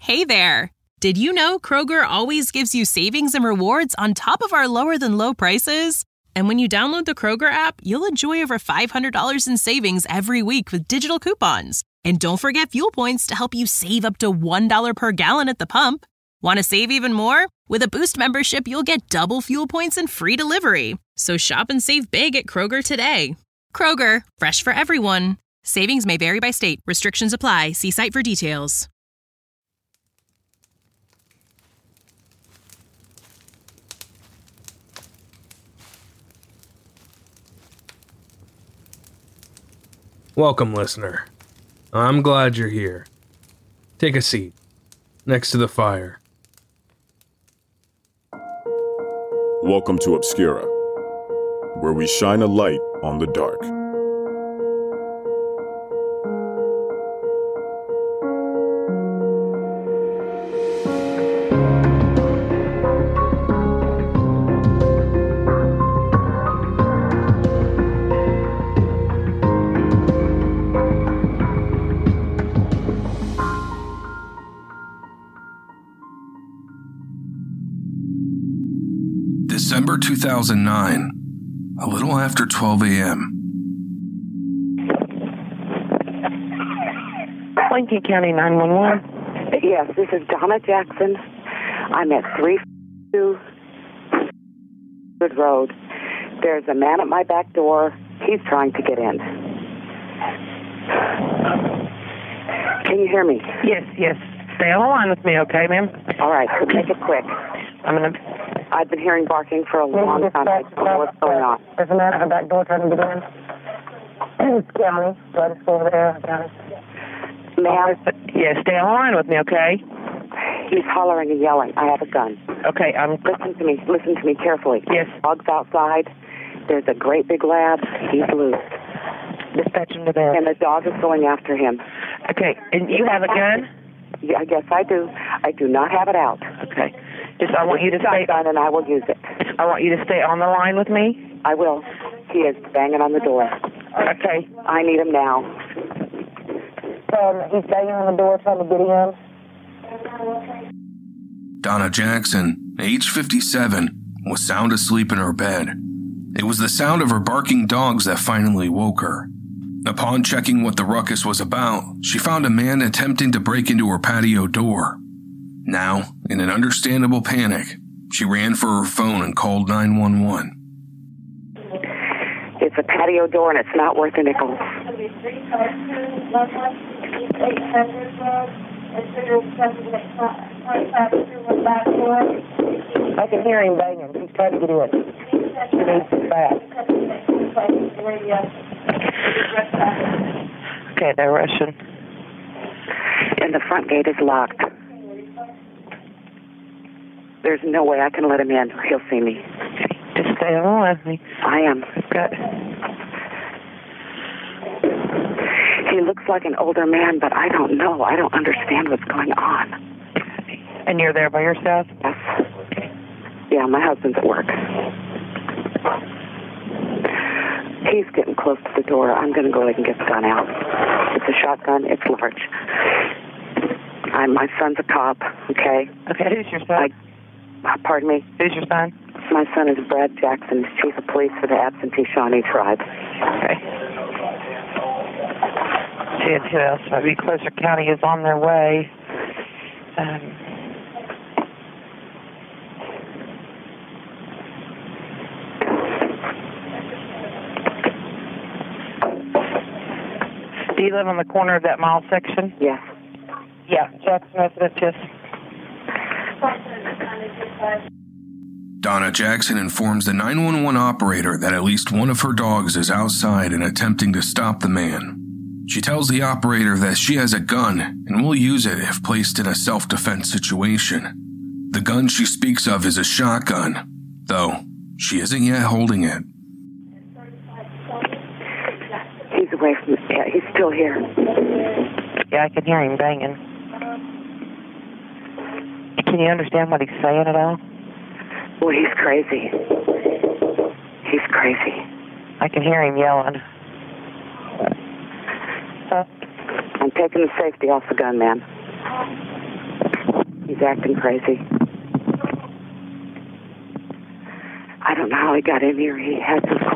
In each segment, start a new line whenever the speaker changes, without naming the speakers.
Hey there! Did you know Kroger always gives you savings and rewards on top of our lower-than-low prices? And when you download the Kroger app, you'll enjoy over $500 in savings every week with digital coupons. And don't forget fuel points to help you save up to $1 per gallon at the pump. Want to save even more? With a Boost membership, you'll get double fuel points and free delivery. So shop and save big at Kroger today. Kroger, fresh for everyone. Savings may vary by state. Restrictions apply. See site for details.
Welcome, listener. I'm glad you're here. Take a seat next to the fire.
Welcome to Obscura, where we shine a light on the dark.
December 2009, a little after 12 a.m.
Lincoln County 911.
Yes, this is Donna Jackson. I'm at 342 Road. There's a man at my back door. He's trying to get in. Can you hear me?
Yes. Stay on the line with me, okay, ma'am?
All right, so make it quick. I've been hearing barking for a long time. I don't know what's going on.
There's a man at her back door trying to get in. It's County. Let us go over there, County.
Ma'am?
Yeah, stay on the line with me, okay?
He's hollering and yelling. I have a gun.
Okay,
Listen to me carefully.
Yes.
Dog's outside. There's a great big lab. He's loose.
Dispatch him to there.
And the dog is going after him.
Okay, and you have a gun?
Yeah, yes, I do. I do not have it out.
Okay. I want you to stay
on, and I will use it.
I want you to stay on the line with me.
I will. He is banging on the door.
Okay.
I need him now.
He's banging on the door trying to get in.
Donna Jackson, age 57, was sound asleep in her bed. It was the sound of her barking dogs that finally woke her. Upon checking what the ruckus was about, she found a man attempting to break into her patio door. Now, in an understandable panic, she ran for her phone and called 911.
It's a patio door and it's not worth a nickel.
I can hear him banging. He's trying to get in. He needs to back. Okay, they're rushing.
And the front gate is locked. There's no way I can let him in. He'll see me.
Just stay on the line with me.
I am.
Good.
He looks like an older man, but I don't know. I don't understand what's going on.
And you're there by yourself?
Yes. Yeah, my husband's at work. He's getting close to the door. I'm going to go ahead and get the gun out. It's a shotgun. It's large. My son's a cop, okay?
Okay, who's your son?
Pardon me?
Who's your son?
My son is Brad Jackson, chief of police for the absentee Shawnee tribe.
Okay. See who else? Maybe Closer County is on their way. Do you live on the corner of that mile section?
Yes.
Yeah, Jackson residence, yes.
Donna Jackson informs the 911 operator that at least one of her dogs is outside and attempting to stop the man. She tells the operator that she has a gun and will use it if placed in a self-defense situation. The gun she speaks of is a shotgun, though she isn't yet holding it.
He's away from me. Yeah, he's still here.
Yeah, I can hear him banging. Can you understand what he's saying at all?
Well, he's crazy. He's crazy.
I can hear him yelling.
I'm taking the safety off the gun, man. He's acting crazy. I don't know how he got in here. He had to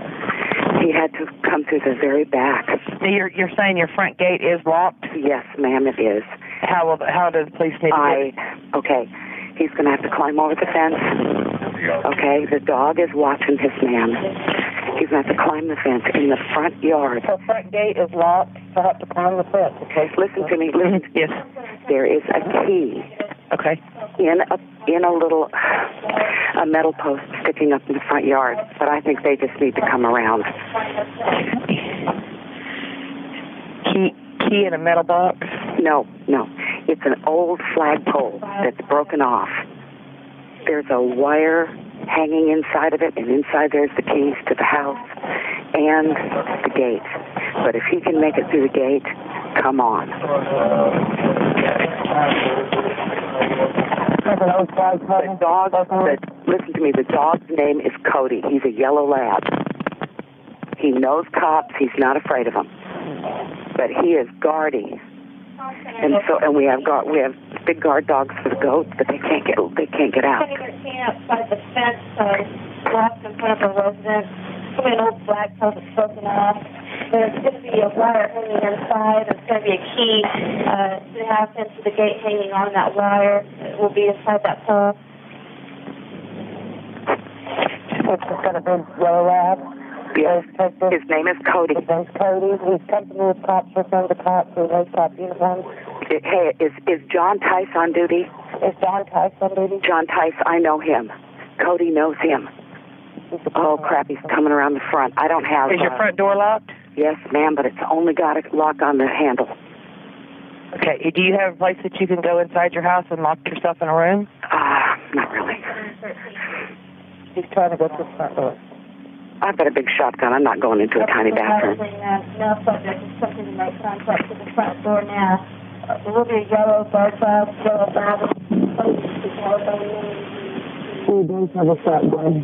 come through the very back.
You're saying your front gate is locked?
Yes, ma'am, it is.
How do the police need to
Okay, he's going to have to climb over the fence. Okay, the dog is watching his man. He's going to have to climb the fence in the front yard.
The front gate is locked, so I have to climb the fence. Okay,
listen to me. Listen.
Yes.
There is a key.
Okay.
In a little a metal post sticking up in the front yard, but I think they just need to come around.
Key in a metal box?
No. It's an old flagpole that's broken off. There's a wire hanging inside of it, and inside there's the keys to the house and the gate. But if he can make it through the gate, come on. Listen to me, the dog's name is Cody. He's a yellow lab. He knows cops. He's not afraid of them. But he is guarding. And we have big guard dogs for the goats, but they can't get out.
Sitting outside the fence, locked in front of a residence. An old flagpole that's broken off. There's going to be a wire hanging inside. There's going to be a key to the house into the gate hanging on that wire. It will be inside that pole.
It's just got a big yellow lab.
Yes. His name is Cody.
His name's Cody. He's company with cops, returned to cops, who knows cop uniforms.
Hey, is John Tice on duty?
Is John Tice on duty?
John Tice, I know him. Cody knows him. Oh, crap, he's coming around the front. I don't have...
Is your front door locked?
Yes, ma'am, but it's only got a lock on the handle.
Okay, do you have a place that you can go inside your house and lock yourself in a room?
Not really.
He's trying to go to the front door.
I've got a big shotgun. I'm not going into a tiny bathroom.
No subject is something to make contact to the front door now. There will be a yellow bar file, yellow Bible.
Who does have a shotgun?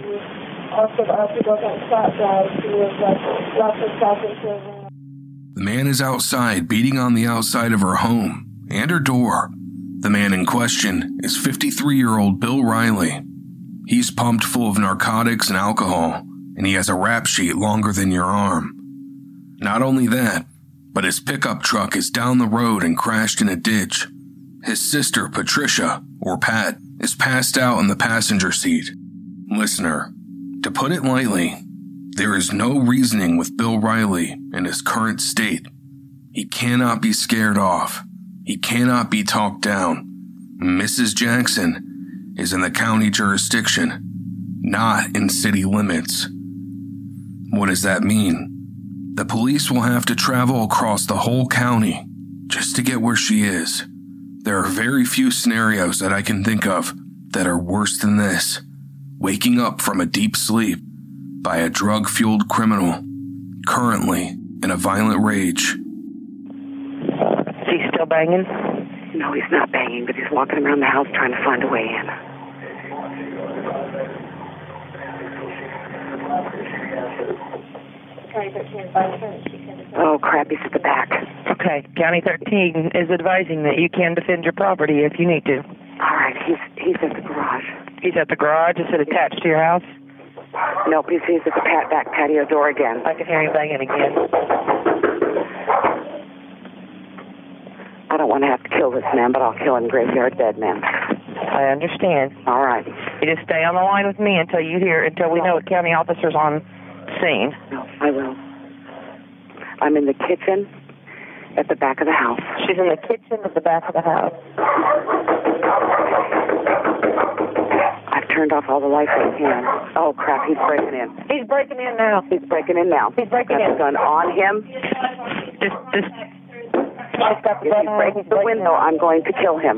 The man is outside, beating on the outside of her home and her door. The man in question is 53-year-old Bill Riley. He's pumped full of narcotics and alcohol, and he has a rap sheet longer than your arm. Not only that, but his pickup truck is down the road and crashed in a ditch. His sister, Patricia, or Pat, is passed out in the passenger seat. Listener, to put it lightly, there is no reasoning with Bill Riley in his current state. He cannot be scared off. He cannot be talked down. Mrs. Jackson is in the county jurisdiction, not in city limits. What does that mean? The police will have to travel across the whole county just to get where she is. There are very few scenarios that I can think of that are worse than this. Waking up from a deep sleep by a drug-fueled criminal, currently in a violent rage.
Is he still banging?
No, he's not banging, but he's walking around the house trying to find a way in. Oh, crap, he's at the back.
Okay, County 13 is advising that you can defend your property if you need to.
All right, he's at the garage.
He's at the garage? Is it attached to your house?
Nope, he's at the back patio door again.
I can hear him banging again.
I don't want to have to kill this man, but I'll kill him graveyard dead, man.
I understand.
All right.
You just stay on the line with me until we know a county officer's on scene.
No, I will. I'm in the kitchen at the back of the house.
She's in the kitchen at the back of the house.
I've turned off all the lights I can. Oh, crap, he's breaking in.
He's breaking in now.
He's breaking in now.
He's breaking
got
in.
The gun on him.
Just
if he breaks the window, I'm going to kill him.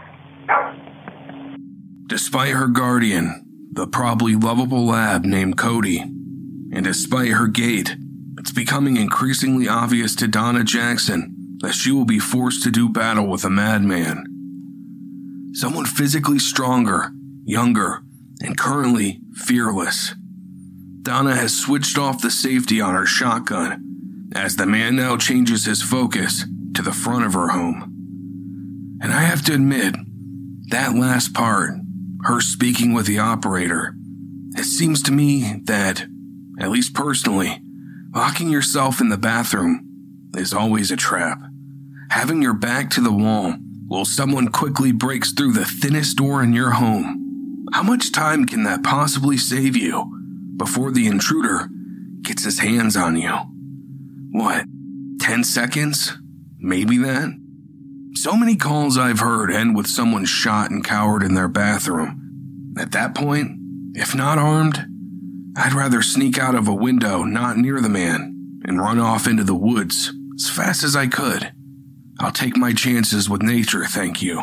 Despite her guardian, the probably lovable lab named Cody, and despite her gait, it's becoming increasingly obvious to Donna Jackson that she will be forced to do battle with a madman. Someone physically stronger, younger, and currently fearless. Donna has switched off the safety on her shotgun as the man now changes his focus to the front of her home. And I have to admit, That last part, her speaking with the operator, it seems to me that, at least personally, locking yourself in the bathroom is always a trap. Having your back to the wall while someone quickly breaks through the thinnest door in your home. How much time can that possibly save you before the intruder gets his hands on you? What, 10 seconds? Maybe that? So many calls I've heard end with someone shot and cowered in their bathroom. At that point, if not armed, I'd rather sneak out of a window not near the man and run off into the woods as fast as I could. I'll take my chances with nature, thank you.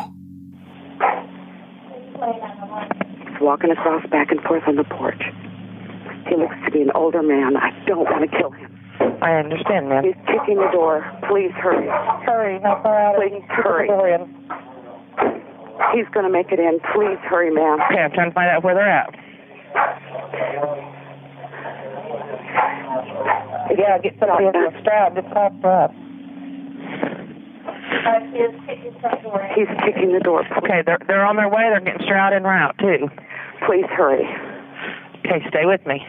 He's walking across back and forth on the porch. He looks to be an older man. I don't want to kill him.
I understand, ma'am.
He's kicking the door. Please hurry.
Hurry, how far out?
Please hurry. He's going to make it in. Please hurry, ma'am.
Okay, I'm trying to find out where they're at. Yeah, get somebody in the strap. Just call for us.
He's kicking the door.
Okay, they're on their way. They're getting Stroud en route, too.
Please hurry.
Okay, stay with me.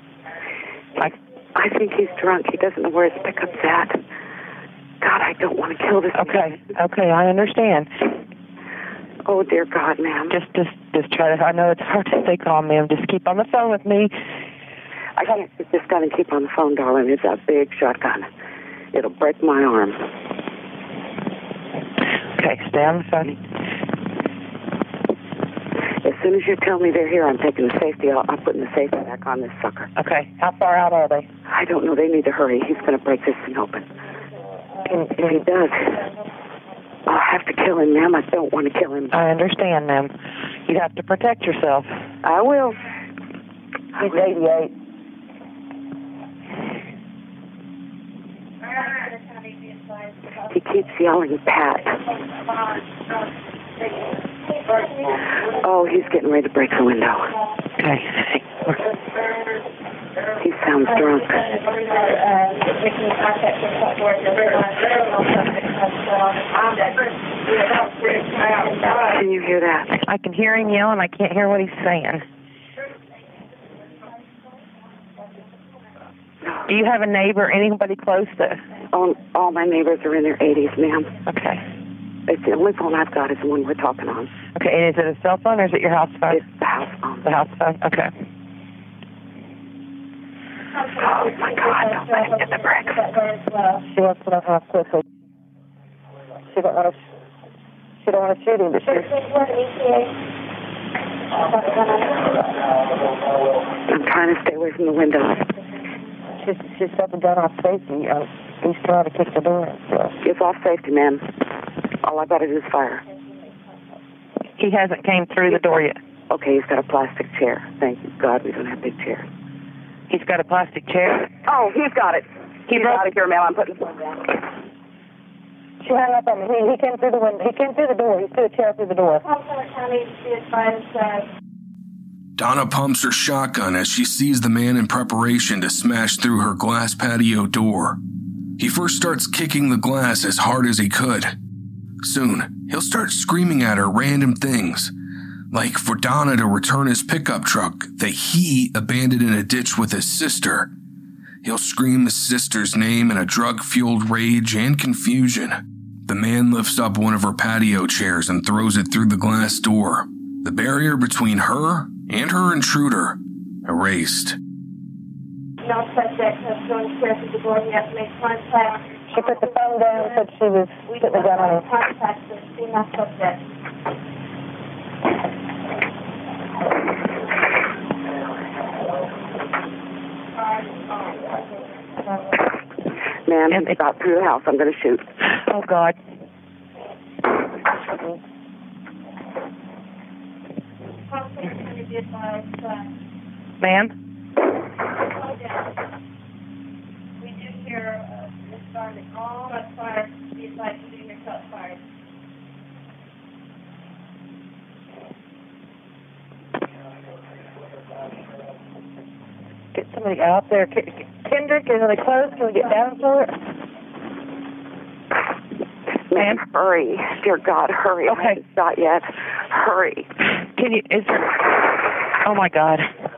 I think he's drunk. He doesn't know where his pickup's at. God, I don't want to kill this man.
Okay, I understand.
Oh, dear God, ma'am.
Just try to, I know it's hard to stay calm, ma'am. Just keep on the phone with me.
I can't sit this gun and keep on the phone, darling. It's a big shotgun. It'll break my arm.
Okay, stay on the phone.
As soon as you tell me they're here, I'm taking the safety. I'm putting the safety back on this sucker.
Okay, how far out are they?
I don't know. They need to hurry. He's going to break this thing open. If he does, I'll have to kill him, ma'am. I don't want to kill him.
I understand, ma'am. You have to protect yourself.
I will.
He's 88.
He keeps yelling, Pat. Oh, he's getting ready to break the window.
Okay.
He sounds drunk. Can you hear that?
I can hear him yelling. I can't hear what he's saying. Do you have a neighbor, anybody close to?
All my neighbors are in their 80s, ma'am.
Okay.
It's the only phone I've got is the one we're talking on.
Okay, and is it a cell phone or is it your house phone?
It's the house phone.
The house phone? Okay.
Oh, my God, don't let him get the bricks.
She wants to know how quickly. She don't want to shoot him, but
I'm trying to stay away from the windows.
She's set the gun off safety. He's trying to kick the door in. So.
It's off safety, ma'am. All I've got to do is fire.
He hasn't came through the door yet.
Okay, he's got a plastic chair. Thank you, God, we don't have big chairs.
He's got a plastic chair?
Oh, he's got it. He's out of here, ma'am. I'm putting the phone down.
She hung up on me. He came through the window. He came through the door. He threw a chair through the door.
Donna pumps her shotgun as she sees the man in preparation to smash through her glass patio door. He first starts kicking the glass as hard as he could. Soon, he'll start screaming at her random things, like for Donna to return his pickup truck that he abandoned in a ditch with his sister. He'll scream his sister's name in a drug-fueled rage and confusion. The man lifts up one of her patio chairs and throws it through the glass door. The barrier between her and her intruder erased.
No suspect has thrown chairs through the door. You have to make contact.
She put the phone down and said she was putting the gun on him.
Contact with female suspect.
Ma'am, he's about through the house. I'm going to shoot.
Oh, God. Ma'am?
We do hear this started all that fire. He's like shooting your shot fired.
Get somebody out there. Kendrick, are they close? Can we get down for it?
Ma'am, hurry. Dear God, hurry.
Okay.
I haven't shot yet. hurry.
Can you, is there, oh my God.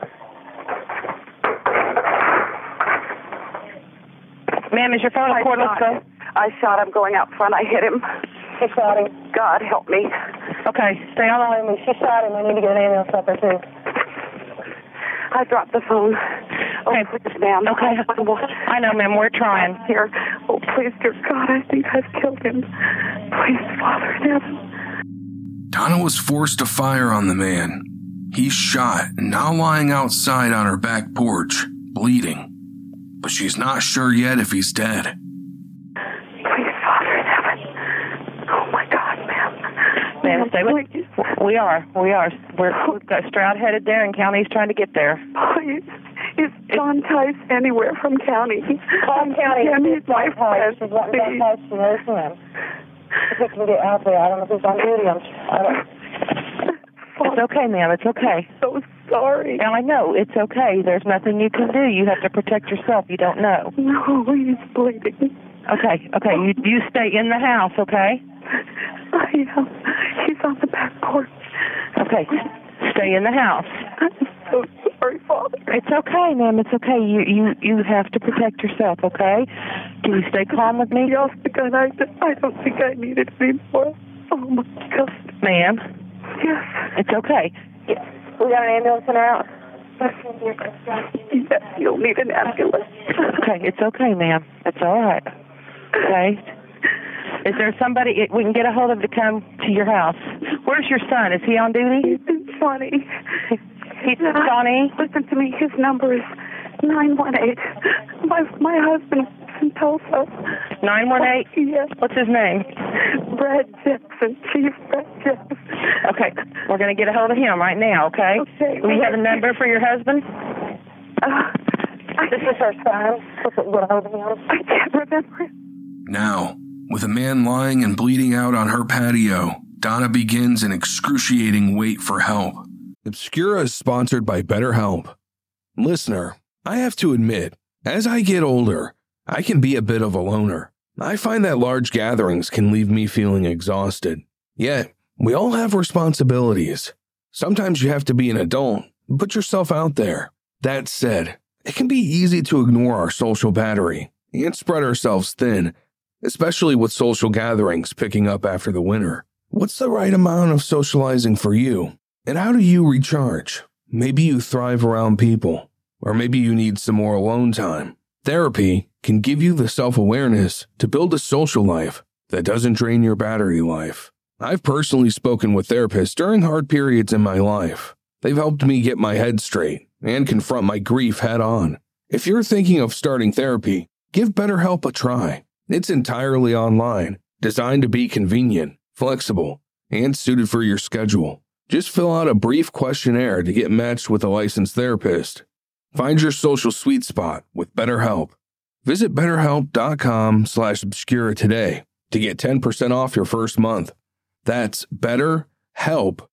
Ma'am, is your phone on cordless phone?
I shot him going out front. I hit him.
She shot him.
God help me.
Okay, stay on the line with me. She shot him. I need to get an ambulance up there, too.
I dropped the phone.
Okay.
Oh, please, ma'am.
Okay. I know, ma'am. We're trying.
Here. Oh, please, dear God, I think I've killed him. Please, Father in heaven.
Donna was forced to fire on the man. He's shot and now lying outside on her back porch, bleeding. But she's not sure yet if he's dead.
Please, Father in heaven. Oh, my God, ma'am.
Ma'am, stay with me. We are. We've got Stroud headed there, and County's trying to get there.
Please. Is John Tice anywhere from County?
Call County.
He's my friend.
She's wanting John Tice. She knows him. If he can get out there, I don't know if he's on duty. It's okay, ma'am. It's okay.
So sorry.
And I know. It's okay. There's nothing you can do. You have to protect yourself. You don't know.
No, he's bleeding.
Okay. You stay in the house, okay?
I am. He's on the back porch.
Okay. Stay in the house.
I'm so sorry, Father.
It's okay, ma'am. It's okay. You have to protect yourself, okay? Can you stay calm with me?
Yes, because I don't think I need it anymore. Oh, my God.
Ma'am?
Yes.
It's okay. Yes. We got an ambulance in our house?
Yes, you'll need an ambulance.
Okay, it's okay, ma'am. It's all right. Okay? Is there somebody we can get a hold of to come to your house? Where's your son? Is he on duty?
He's in Shawnee.
He's in Shawnee?
Listen to me. His number is 918. My husband's in Tulsa.
918?
Yes.
What's his name?
Brad Jackson. Chief Brad Jackson.
Okay. We're going to get a hold of him right now, okay?
Okay.
Do you have a number for your husband? This is her son. What's it, what, hold him?
I can't remember.
Now, with a man lying and bleeding out on her patio, Donna begins an excruciating wait for help. Obscura is sponsored by BetterHelp. Listener, I have to admit, as I get older, I can be a bit of a loner. I find that large gatherings can leave me feeling exhausted. Yet, we all have responsibilities. Sometimes you have to be an adult and put yourself out there. That said, it can be easy to ignore our social battery and spread ourselves thin, especially with social gatherings picking up after the winter. What's the right amount of socializing for you? And how do you recharge? Maybe you thrive around people, or maybe you need some more alone time. Therapy can give you the self-awareness to build a social life that doesn't drain your battery life. I've personally spoken with therapists during hard periods in my life. They've helped me get my head straight and confront my grief head on. If you're thinking of starting therapy, give BetterHelp a try. It's entirely online, designed to be convenient, flexible, and suited for your schedule. Just fill out a brief questionnaire to get matched with a licensed therapist. Find your social sweet spot with BetterHelp. Visit BetterHelp.com/Obscura today to get 10% off your first month. That's BetterHelp,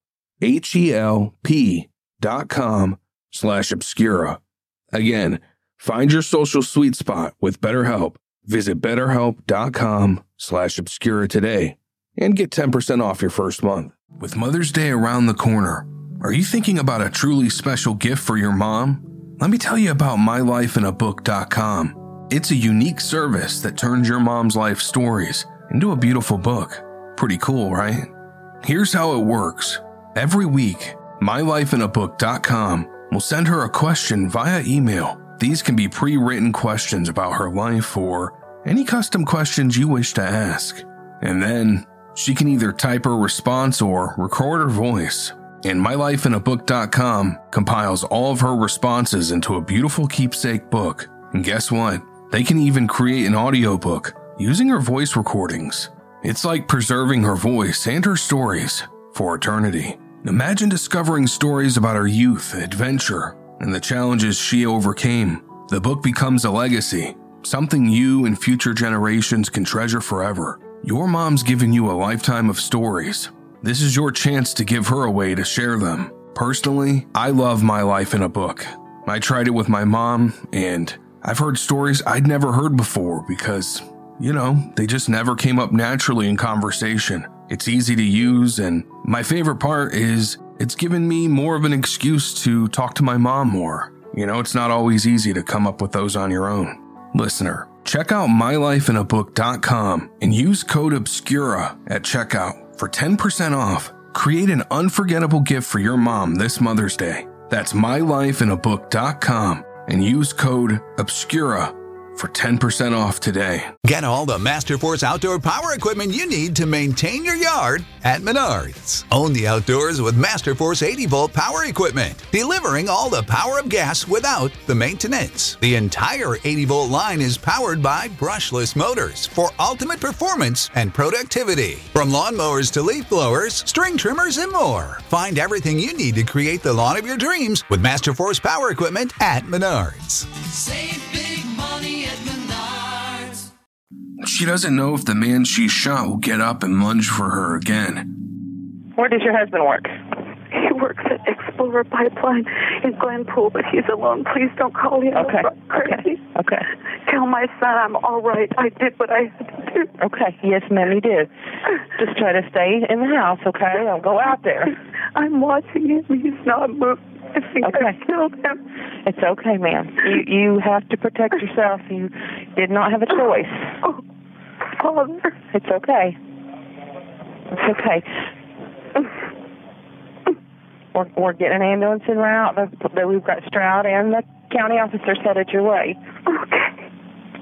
HELP.com/Obscura. Again, find your social sweet spot with BetterHelp. Visit BetterHelp.com/Obscura today and get 10% off your first month. With Mother's Day around the corner, are you thinking about a truly special gift for your mom? Let me tell you about MyLifeInABook.com. It's a unique service that turns your mom's life stories into a beautiful book. Pretty cool, right? Here's how it works. Every week, MyLifeInABook.com will send her a question via email. These can be pre-written questions about her life or any custom questions you wish to ask. And then she can either type her response or record her voice. And MyLifeInABook.com compiles all of her responses into a beautiful keepsake book. And guess what? They can even create an audiobook using her voice recordings. It's like preserving her voice and her stories for eternity. Imagine discovering stories about her youth, adventure, and the challenges she overcame. The book becomes a legacy, something you and future generations can treasure forever. Your mom's given you a lifetime of stories. This is your chance to give her a way to share them. Personally, I love My Life in a Book. I tried it with my mom, and I've heard stories I'd never heard before because, they just never came up naturally in conversation. It's easy to use, and my favorite part is it's given me more of an excuse to talk to my mom more. You know, it's not always easy to come up with those on your own. Listener, check out mylifeinabook.com and use code OBSCURA at checkout for 10% off. Create an unforgettable gift for your mom this Mother's Day. That's mylifeinabook.com and use code OBSCURA for 10% off today.
Get all the Masterforce outdoor power equipment you need to maintain your yard at Menards. Own the outdoors with Masterforce 80-volt power equipment, delivering all the power of gas without the maintenance. The entire 80-volt line is powered by brushless motors for ultimate performance and productivity. From lawnmowers to leaf blowers, string trimmers, and more. Find everything you need to create the lawn of your dreams with Masterforce power equipment at Menards.
Save big money at Menards.
She doesn't know if the man she shot will get up and lunge for her again.
Where does your husband work?
He works at Explorer Pipeline in Glenpool, but he's alone. Please don't call him.
Okay.
Crazy.
Okay.
Tell my son I'm all right. I did what I had to do.
Okay. Yes, ma'am, you did. Just try to stay in the house, okay? Don't go out there.
I'm watching him. He's not moving. I think I killed him.
It's okay, ma'am. You have to protect yourself. You did not have a choice.
Oh, Father.
It's okay. It's okay. We're getting an ambulance en route. We've got Stroud and the county officer headed your way.
Okay.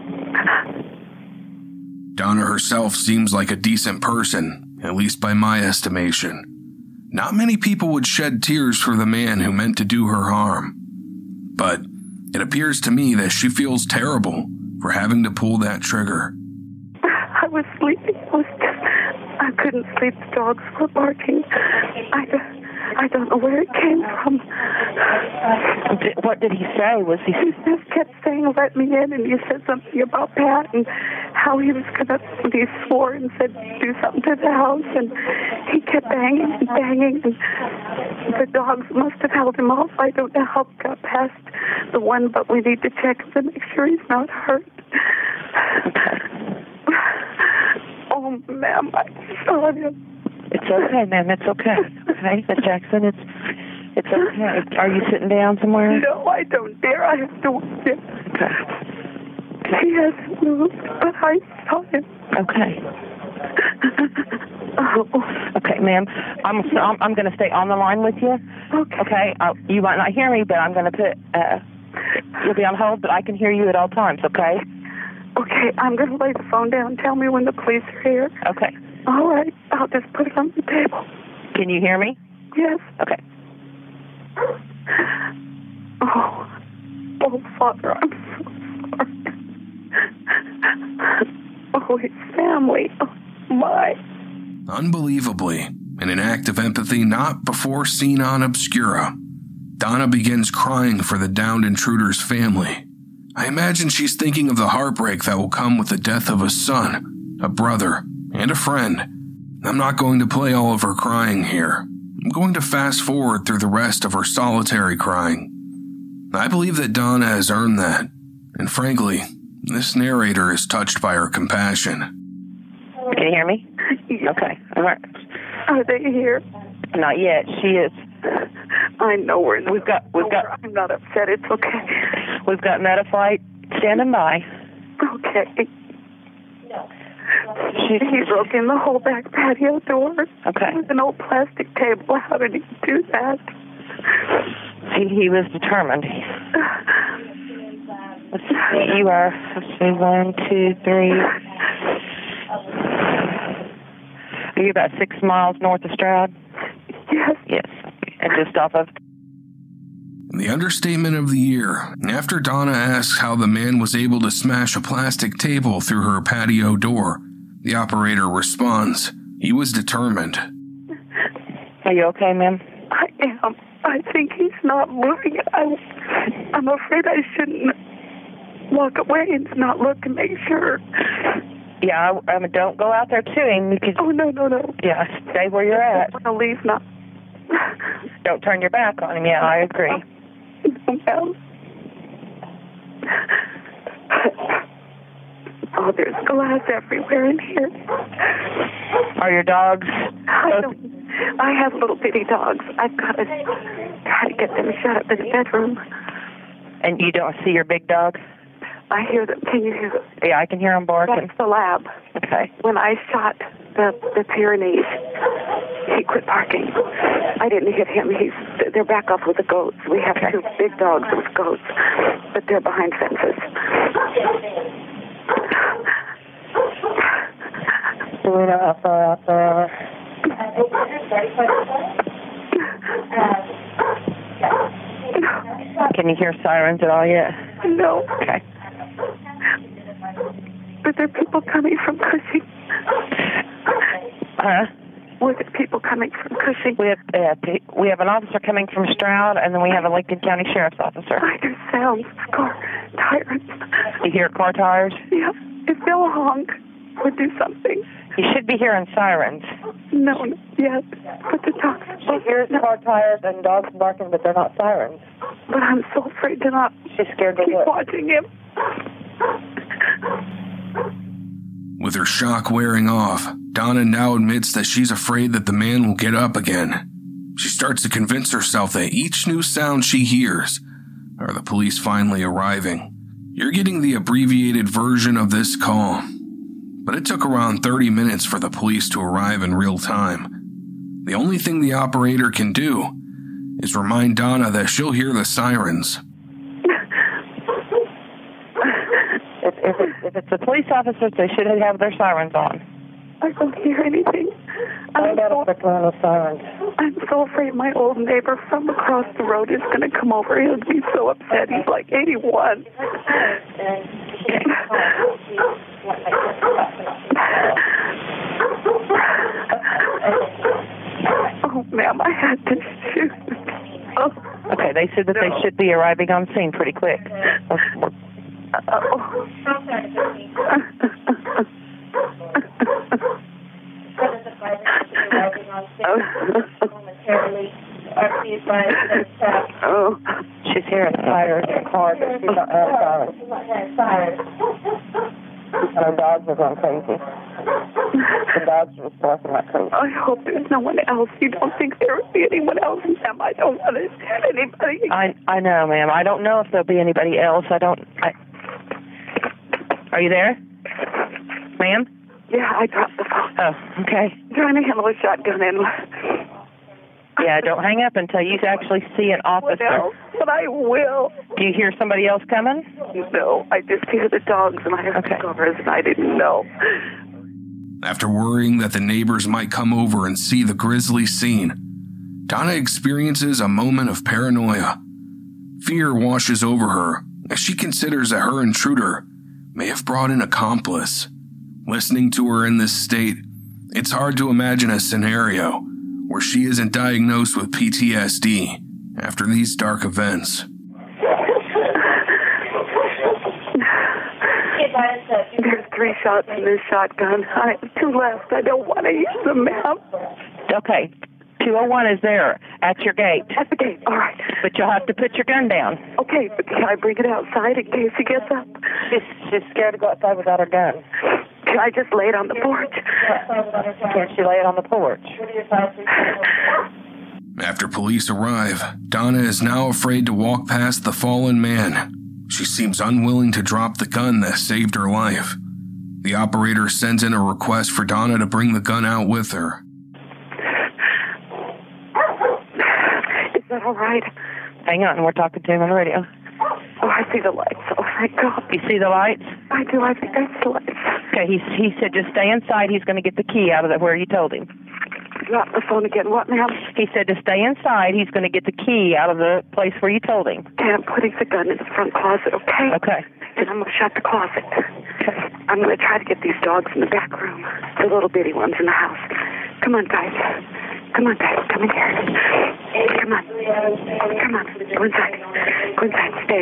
Donna herself seems like a decent person, at least by my estimation. Not many people would shed tears for the man who meant to do her harm. But it appears to me that she feels terrible for having to pull that trigger.
I was sleeping. I couldn't sleep. The dogs were barking. I don't know where it came from.
What did he say?
He just kept saying, "Let me in," and he said something about Pat and how he was gonna. He swore and said, "Do something to the house," and he kept banging and banging, and the dogs must have held him off. I don't know how it got past the one, but we need to check him to make sure he's not hurt. Oh, ma'am, I saw him.
It's okay, ma'am. It's okay. Okay, Miss Jackson, it's okay. Are you sitting down somewhere?
No, I don't dare. I have to watch him.
Okay.
He hasn't moved, but I saw him.
Okay.
Oh.
Okay, ma'am. I'm going to stay on the line with you.
Okay.
Okay. You might not hear me, but I'm going to put. You'll be on hold, but I can hear you at all times. Okay.
Okay. I'm going to lay the phone down. Tell me when the police are here.
Okay.
All right. I'll just put it on the table.
Can you hear me?
Yes.
Okay.
Oh, Father, I'm so sorry. Oh, his family. Oh, my.
Unbelievably, in an act of empathy not before seen on Obscura, Donna begins crying for the downed intruder's family. I imagine she's thinking of the heartbreak that will come with the death of a son, a brother, and a friend. I'm not going to play all of her crying here. I'm going to fast forward through the rest of her solitary crying. I believe that Donna has earned that, and frankly, this narrator is touched by her compassion.
Can you hear me?
Yes.
Okay. All right.
Are they here?
Not yet. She is.
I know we're not.
We've got.
I'm not upset. It's okay.
We've got Metaflight standing by.
Okay. He broke in the whole back patio door.
Okay.
With an old plastic table. How did he do that?
He was determined. Let's see. You are. Let's see. 1, 2, 3. Are you about 6 miles north of Stroud?
Yes.
Yes. And just off of.
The understatement of the year. After Donna asks how the man was able to smash a plastic table through her patio door, the operator responds, he was determined.
Are you okay, ma'am?
I am. I think he's not moving. I'm afraid I shouldn't walk away and not look and make sure.
Yeah, don't go out there to him. You could,
oh, no.
Yeah, stay where you're at.
I want to leave now.
Don't turn your back on him. Yeah, I agree.
No, Oh, there's glass everywhere in here.
Are your dogs?
I have little bitty dogs. I've got to try to get them shut up in the bedroom.
And you don't see your big dogs?
I hear them. Can you hear them?
Yeah, I can hear them barking.
That's the lab.
Okay.
When I shot the Pyrenees, he quit barking. I didn't hit him. They're back off with the goats. We have two big dogs with goats, but they're behind fences.
Do we know how far out they are? Can you hear sirens at all yet?
No.
Okay.
But there are people coming from Cushing.
Huh?
Were there people coming from Cushing?
We have an officer coming from Stroud, and then we have a Lincoln County Sheriff's officer.
I hear sounds of car tires.
You hear car tires?
Yeah. If they'll honk or do something.
You should be hearing sirens.
No, not yet. But the dogs.
She hears car tires and dogs barking, but they're not sirens.
But I'm so afraid to not.
She's scared to
keep
look.
watching him.
With her shock wearing off, Donna now admits that she's afraid that the man will get up again. She starts to convince herself that each new sound she hears are the police finally arriving. You're getting the abbreviated version of this call, but it took around 30 minutes for the police to arrive in real time. The only thing the operator can do is remind Donna that she'll hear the sirens.
If it's the police officers, they should have their sirens on.
I don't hear anything.
I'm
so afraid my old neighbor from across the road is going to come over. He'll be so upset. He's like 81. Oh, ma'am, I had to shoot. Oh.
Okay, they said that they should be arriving on scene pretty quick.
Oh,
she's hearing tires in the car, but she's not sirens. And her dogs are going crazy. The dogs are just barking like crazy.
I hope there's no one else. You don't think there would be anyone else, ma'am? I don't want to hit anybody.
I know, ma'am. I don't know if there'll be anybody else. Are you there? Ma'am?
Yeah, I dropped the phone.
Oh, okay.
I'm trying to handle a shotgun in.
Yeah, don't hang up until you actually see an officer.
No, but I will.
Do you hear somebody else coming?
No, I just hear the dogs and I hear the covers and I didn't know.
After worrying that the neighbors might come over and see the grisly scene, Donna experiences a moment of paranoia. Fear washes over her as she considers that her intruder may have brought an accomplice. Listening to her in this state, it's hard to imagine a scenario where she isn't diagnosed with PTSD after these dark events.
There's 3 shots in this shotgun. I have 2 left. I don't want to use them, ma'am.
Okay. 201 is there at your gate.
At the gate, all right.
But you'll have to put your gun down.
Okay, but can I bring it outside in case he gets up?
She's scared to go outside without her gun.
Can I just lay it on the porch?
Can't she lay it on the porch?
After police arrive, Donna is now afraid to walk past the fallen man. She seems unwilling to drop the gun that saved her life. The operator sends in a request for Donna to bring the gun out with her.
Is that all right?
Hang on, we're talking to him on the radio.
Oh, I see the lights. Oh, thank God.
You see the lights?
I do. I think I see the lights.
Okay, he said just stay inside. He's going to get the key out of where you told him.
Drop the phone again. What, ma'am?
He said to stay inside. He's going to get the key out of the place where you told him.
Okay, I'm putting the gun in the front closet, okay?
Okay.
And I'm going to shut the closet.
Okay.
I'm going to try to get these dogs in the back room. The little bitty ones in the house. Come on, guys. Come on, guys. Come in here. Come on. Come on. Go inside. Go inside. Stay.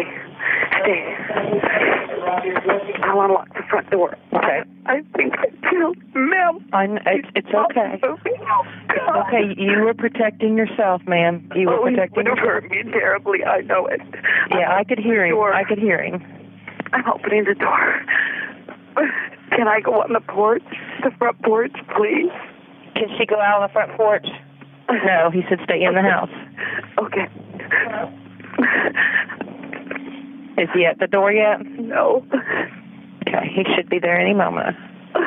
I'll unlock the front door.
Okay.
I think I killed ma'am.
It's okay. It's okay. You were protecting yourself, ma'am. You were protecting yourself.
He would have hurt me terribly. I know it.
Yeah, I could hear him. I could hear him.
I'm opening the door. Can I go on the porch, the front porch, please?
Can she go out on the front porch? No, he said stay in the house.
Okay.
Is he at the door yet?
No.
Okay, he should be there any moment.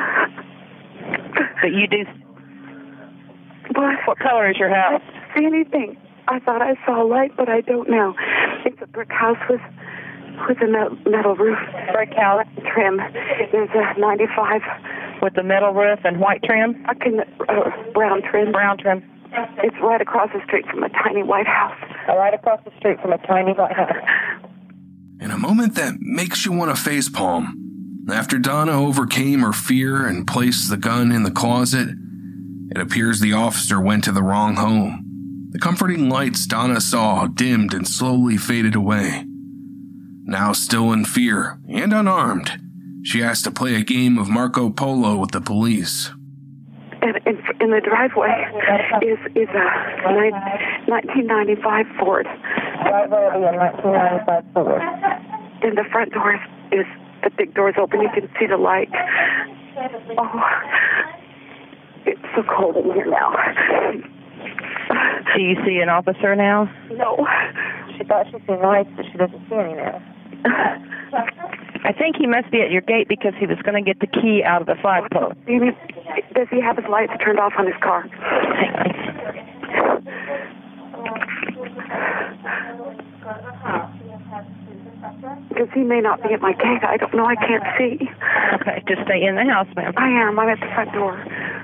But you do... What color is your house?
I don't see anything. I thought I saw a light, but I don't now. It's a brick house with a metal roof.
Brick house?
Trim. There's a 95.
With the metal roof and white trim?
Brown trim.
Brown trim.
It's right across the street from a tiny white house.
Right across the street from a tiny white house.
In a moment that makes you want to facepalm, after Donna overcame her fear and placed the gun in the closet, it appears the officer went to the wrong home. The comforting lights Donna saw dimmed and slowly faded away. Now still in fear and unarmed, she asked to play a game of Marco Polo with the police.
And in the driveway is a 1995 Ford.
Driveway will be a 1995 Ford.
And the front door is the big door's open. You can see the light. Oh, it's so cold in here now.
Do you see an officer now?
No.
She thought she seen lights, but she doesn't see any now. I think he must be at your gate because he was going to get the key out of the flagpole.
Does he have his lights turned off on his car?
Hang on.
Because he may not be at my gate. I don't know. I can't see.
Okay, just stay in the house, ma'am.
I am. I'm at the front door.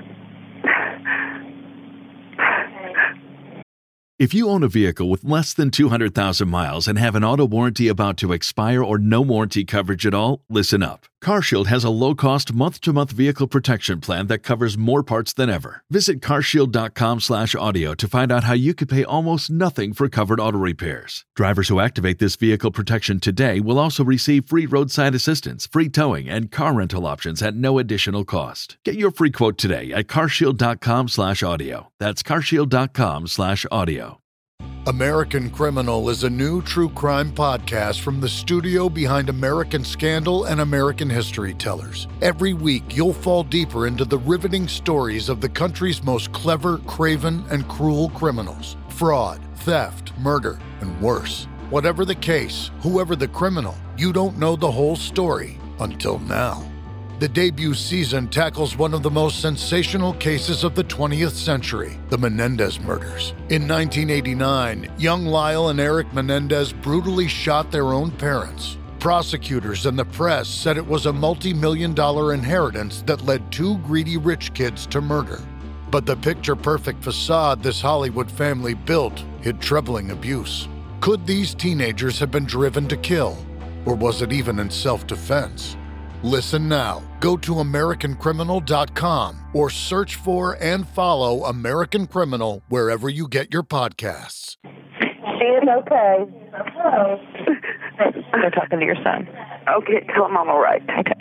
If you own a vehicle with less than 200,000 miles and have an auto warranty about to expire or no warranty coverage at all, listen up. CarShield has a low-cost month-to-month vehicle protection plan that covers more parts than ever. Visit carshield.com/audio to find out how you could pay almost nothing for covered auto repairs. Drivers who activate this vehicle protection today will also receive free roadside assistance, free towing, and car rental options at no additional cost. Get your free quote today at carshield.com/audio. That's carshield.com/audio.
American Criminal is a new true crime podcast from the studio behind American Scandal and American History Tellers. Every week, you'll fall deeper into the riveting stories of the country's most clever, craven, and cruel criminals. Fraud, theft, murder, and worse. Whatever the case, whoever the criminal, you don't know the whole story until now. The debut season tackles one of the most sensational cases of the 20th century, the Menendez murders. In 1989, young Lyle and Eric Menendez brutally shot their own parents. Prosecutors and the press said it was a multi-million-dollar inheritance that led two greedy rich kids to murder. But the picture-perfect facade this Hollywood family built hid troubling abuse. Could these teenagers have been driven to kill? Or was it even in self-defense? Listen now. Go to AmericanCriminal.com or search for and follow American Criminal wherever you get your podcasts.
She is okay. They're talking to your son.
Okay, tell him I'm all right.
Okay.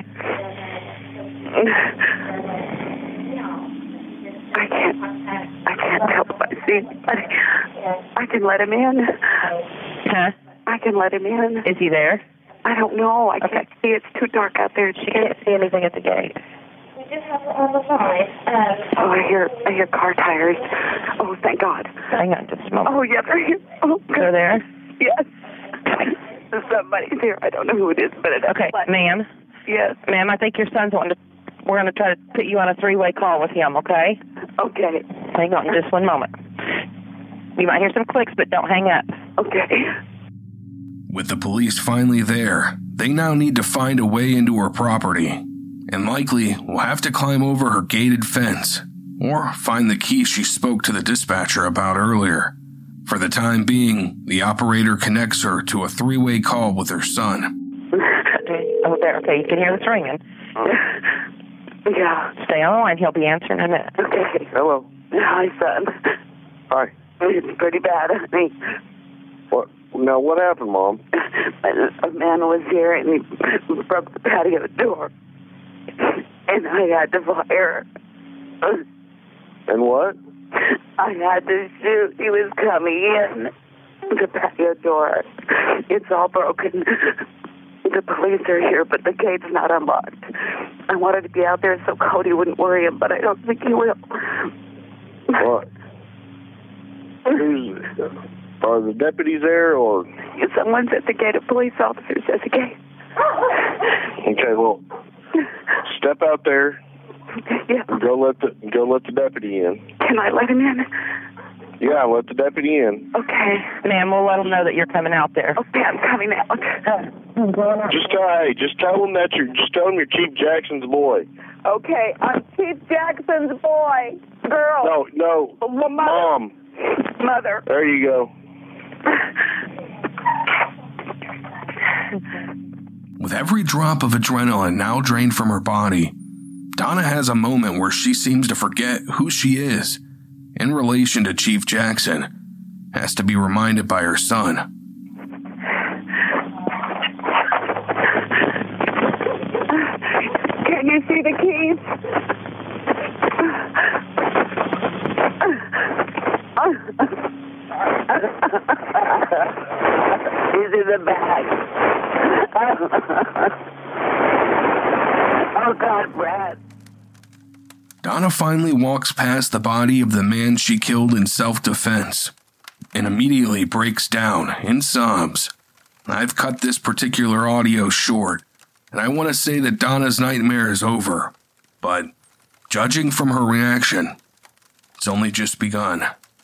I can't help but see. I can let him in.
Huh?
I can let him in.
Is he there?
I don't know. I can't see. It's too dark out there.
She can't see anything at the gate.
We just have it on the line.
Oh, I hear car tires. Oh, thank God.
Hang on just a moment.
Oh, yeah, they're here. Oh,
they're there?
Yes. Somebody's here. I don't know who it is, but it's
okay, ma'am.
Yes.
Ma'am, I think your son's wanting to... We're going to try to put you on a three-way call with him, okay?
Okay.
Hang on just one moment. You might hear some clicks, but don't hang up.
Okay.
With the police finally there, they now need to find a way into her property, and likely will have to climb over her gated fence, or find the key she spoke to the dispatcher about earlier. For the time being, the operator connects her to a three-way call with her son.
Oh, there. Okay, you can hear this ringing.
Yeah.
Stay on the line. He'll be answering in a minute.
Okay.
Hello.
Hi, son.
Hi.
It's pretty bad, honey.
What? Now, what happened, Mom?
A man was here, and he broke the patio door. And I had to fire.
And what?
I had to shoot. He was coming in. The patio door. It's all broken. The police are here, but the gate's not unlocked. I wanted to be out there so Cody wouldn't worry him, but I don't think he will.
What? Are the deputies there, or?
Someone's at the gate. A police officer's at the gate.
Okay, well, step out there.
Yeah.
Go let the deputy in.
Can I let him in?
Yeah, let the deputy in.
Okay.
Ma'am, we'll let them know that you're coming out there.
Okay, I'm coming out.
Just tell them you're Chief Jackson's boy.
Okay, I'm Chief Jackson's boy. Girl.
No. Mom.
Mother.
There you go.
With every drop of adrenaline now drained from her body, Donna has a moment where she seems to forget who she is in relation to Chief Jackson, has to be reminded by her son.
Can you see the keys? He's in the bag. Oh, God, Brad.
Donna finally walks past the body of the man she killed in self-defense and immediately breaks down in sobs. I've cut this particular audio short, and I want to say that Donna's nightmare is over, but judging from her reaction, it's only just begun.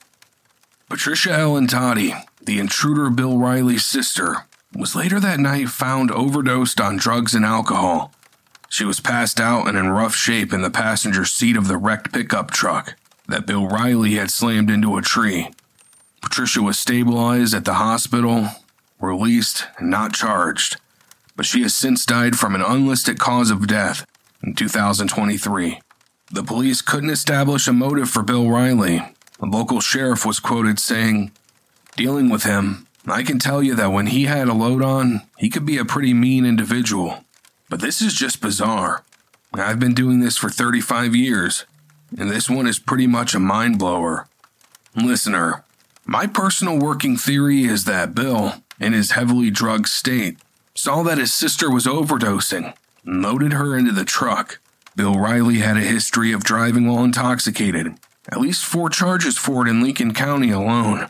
Patricia Ellen Toddy, the intruder Bill Riley's sister, was later that night found overdosed on drugs and alcohol. She was passed out and in rough shape in the passenger seat of the wrecked pickup truck that Bill Riley had slammed into a tree. Patricia was stabilized at the hospital, released, and not charged, but she has since died from an unlisted cause of death in 2023. The police couldn't establish a motive for Bill Riley. The local sheriff was quoted saying, "Dealing with him, I can tell you that when he had a load on, he could be a pretty mean individual. But this is just bizarre. I've been doing this for 35 years, and this one is pretty much a mind blower." Listener, my personal working theory is that Bill, in his heavily drugged state, saw that his sister was overdosing and loaded her into the truck. Bill Riley had a history of driving while intoxicated, at least 4 charges for it in Lincoln County alone.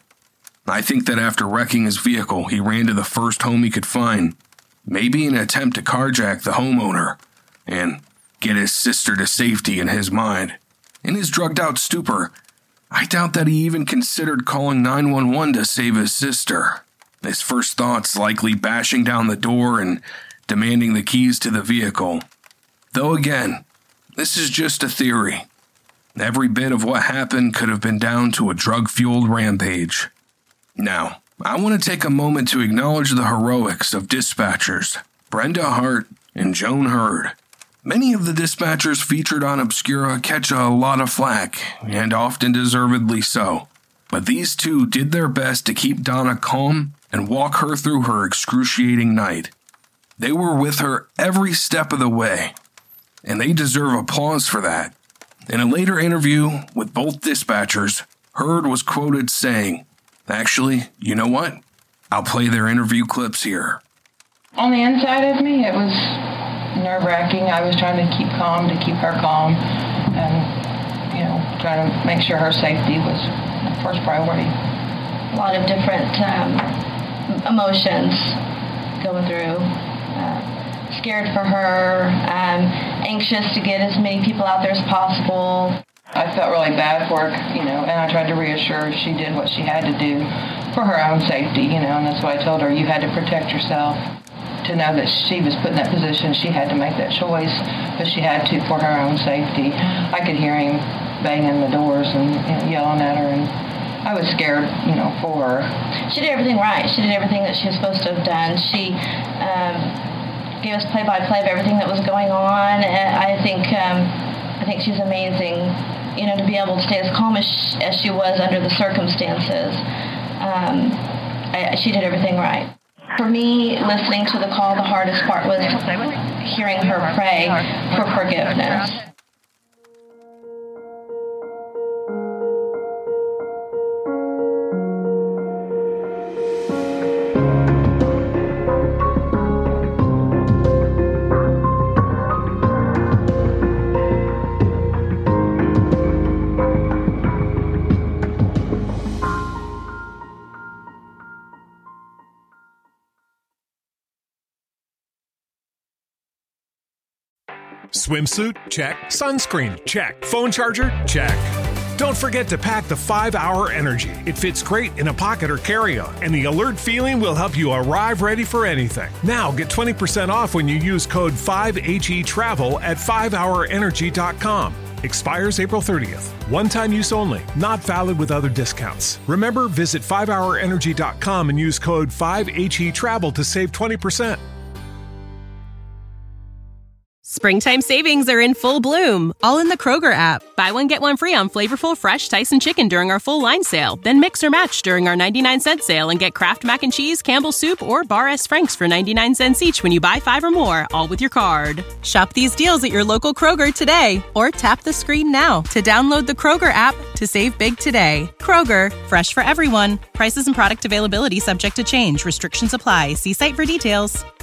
I think that after wrecking his vehicle, he ran to the first home he could find, maybe in an attempt to carjack the homeowner and get his sister to safety in his mind. In his drugged-out stupor, I doubt that he even considered calling 911 to save his sister. His first thoughts likely bashing down the door and demanding the keys to the vehicle. Though again, this is just a theory. Every bit of what happened could have been down to a drug-fueled rampage. Now, I want to take a moment to acknowledge the heroics of dispatchers Brenda Hart and Joan Hurd. Many of the dispatchers featured on Obscura catch a lot of flack, and often deservedly so. But these two did their best to keep Donna calm and walk her through her excruciating night. They were with her every step of the way, and they deserve applause for that. In a later interview with both dispatchers, Hurd was quoted saying, "Actually, you know what? I'll play their interview clips here."
On the inside of me, it was nerve-wracking. I was trying to keep calm, to keep her calm, and, trying to make sure her safety was my first priority.
A lot of different emotions going through. Scared for her, anxious to get as many people out there as possible.
I felt really bad for her, and I tried to reassure her she did what she had to do for her own safety, and that's why I told her you had to protect yourself. To know that she was put in that position, she had to make that choice, but she had to for her own safety. I could hear him banging the doors and yelling at her, and I was scared, for her.
She did everything right. She did everything that she was supposed to have done. She gave us play-by-play of everything that was going on. And I think she's amazing, to be able to stay as calm as she was under the circumstances. She did everything right. For me, listening to the call, the hardest part was hearing her pray for forgiveness.
Swimsuit? Check. Sunscreen? Check. Phone charger? Check. Don't forget to pack the 5-Hour Energy. It fits great in a pocket or carry-on, and the alert feeling will help you arrive ready for anything. Now get 20% off when you use code 5HETRAVEL at 5hourenergy.com. Expires April 30th. One-time use only. Not valid with other discounts. Remember, visit 5hourenergy.com and use code 5HETRAVEL to save 20%.
Springtime savings are in full bloom, all in the Kroger app. Buy one, get one free on flavorful, fresh Tyson chicken during our full line sale. Then mix or match during our 99-cent sale and get Kraft Mac and Cheese, Campbell's Soup, or Bar S. Frank's for 99 cents each when you buy 5 or more, all with your card. Shop these deals at your local Kroger today, or tap the screen now to download the Kroger app to save big today. Kroger, fresh for everyone. Prices and product availability subject to change. Restrictions apply. See site for details.